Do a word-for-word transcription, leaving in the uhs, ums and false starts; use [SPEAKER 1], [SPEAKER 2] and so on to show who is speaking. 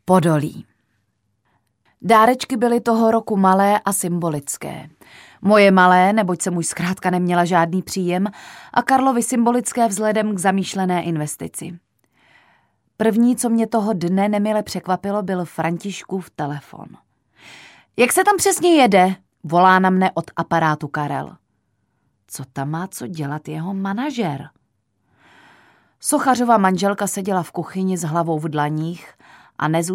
[SPEAKER 1] Podolí. Dárečky byly toho roku malé a symbolické. Moje malé, neboť jsem už zkrátka neměla žádný příjem, a Karlovy symbolické vzhledem k zamýšlené investici. První, co mě toho dne nemile překvapilo, byl Františkův telefon. Jak se tam přesně jede? Volá na mne od aparátu Karel. Co tam má co dělat jeho manažer? Sochařova manželka seděla v kuchyni s hlavou v dlaních a nezůstala